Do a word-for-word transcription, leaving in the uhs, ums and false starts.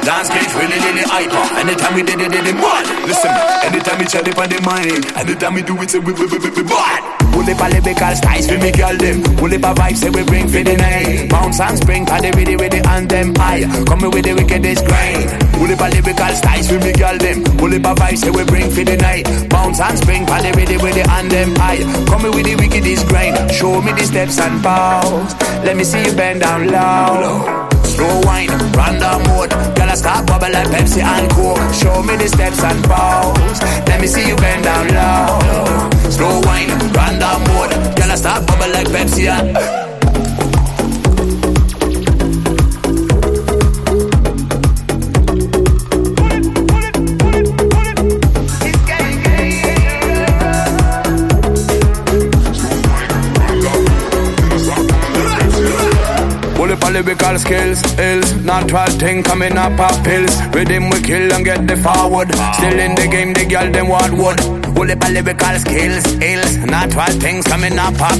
Dance cage really, really hyper. Anytime we did it, did it mad. Listen, anytime we chat it on the mind, anytime we do it, say we, we, we, we, we bad. Pull up a lyrical styles for me girl them. Pull up a vibe, say we bring for the night. Bounce and spring, cause they really, really anthem high. Come with the wickedest grind. Pull up a lyrical styles for me girl them. Pull up a vibe, say we bring for the night. Bounce and spring, cause they really, really anthem high. Come with the wickedest grind. Show me the steps and bows. Let me see you bend down low. Slow wine, random mode. Girl, I start bubble like Pepsi and Coke. Show me the steps and bows. Let me see you bend down low. Slow wine, random mode. Girl, I start bubble like Pepsi and lyrical skills, ills, natural thing coming up pop pills. Rhythm we kill and get the forward. Still in the game, the girl them what would. All the lyrical skills, ills, natural things coming up pop